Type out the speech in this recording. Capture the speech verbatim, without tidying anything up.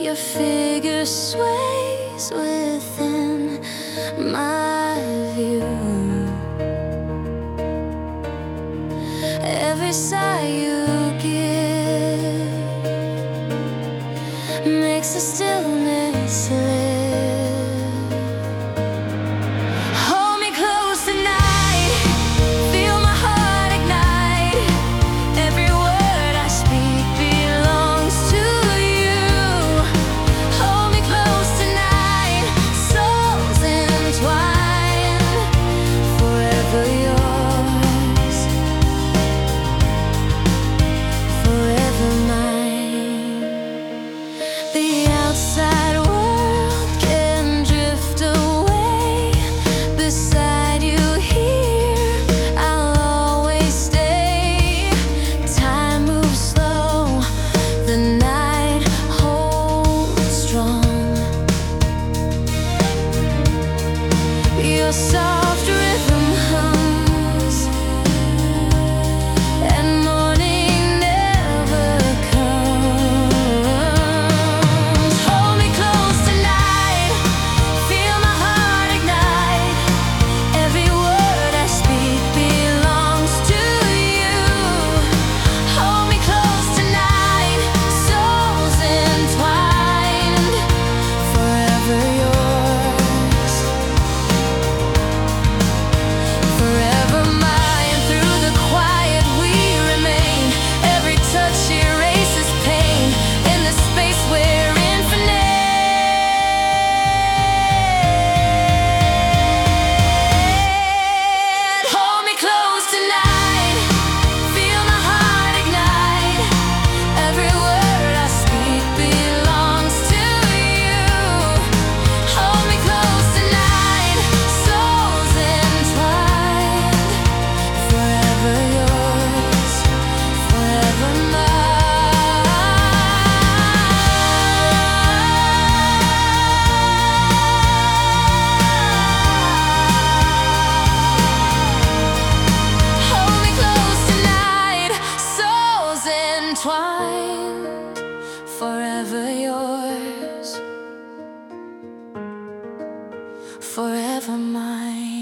Your figure sways within my view. Every sigh you give makes the stillness live. Hold me close tonight, feel my heart ignite. Every word I speak belongs to you. Hold me close tonight, souls entwined, forever yours, forever mine. The outside world can drift away. Beside you here, I'll always stay. Time moves slow, the night holds strong. Your soft rhythm hums, and morning never comes. Hold me close tonight, feel my heart ignite. Every word I speak belongs to you. Hold me close tonight, souls entwined, forever yours, forever mine. Through the quiet we remain. Every touch erases pain. In the space we're infinite. Hold me close tonight, feel my heart ignite. Every word I speak belongs to you. Hold me close tonight, souls entwined, forever yours, forever mine. Hold me close tonight, souls entwined, forever yours, forever mine.